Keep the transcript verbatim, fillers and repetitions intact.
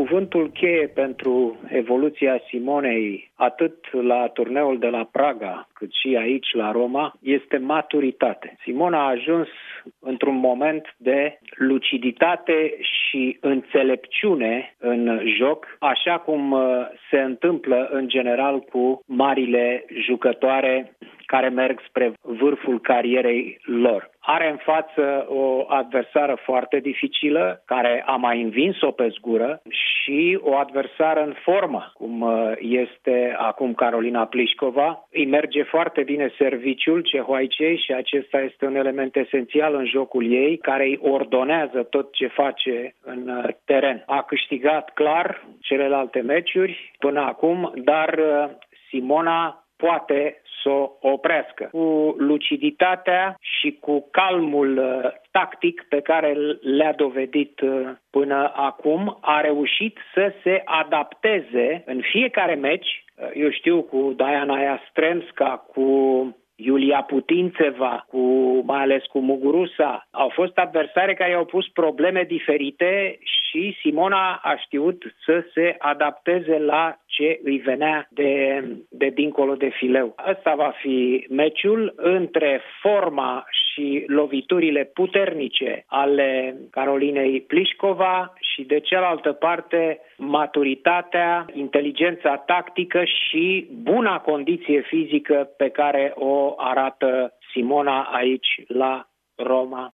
Cuvântul cheie pentru evoluția Simonei, atât la turneul de la Praga, cât și aici la Roma, este maturitate. Simona a ajuns într-un moment de luciditate și înțelepciune în joc, așa cum se întâmplă în general cu marile jucătoare care merg spre vârful carierei lor. Are în față o adversară foarte dificilă, care a mai învins-o pe zgură, și o adversară în formă, cum este acum Karolina Pliskova. Îi merge foarte bine serviciul cehoaicei și acesta este un element esențial în jocul ei, care îi ordonează tot ce face în teren. A câștigat clar celelalte meciuri până acum, dar Simona poate să o oprească. Cu luciditatea și cu calmul tactic pe care le-a dovedit până acum, a reușit să se adapteze în fiecare meci. Eu știu, cu Diana Yastremska, cu Iulia Putintseva, cu, mai ales cu Muguruza, au fost adversare care i-au pus probleme diferite și Simona a știut să se adapteze la ce îi venea de, de dincolo de fileu. Ăsta va fi meciul între forma și loviturile puternice ale Carolinei Pliskova și, de cealaltă parte, maturitatea, inteligența tactică și buna condiție fizică pe care o arată Simona aici la Roma.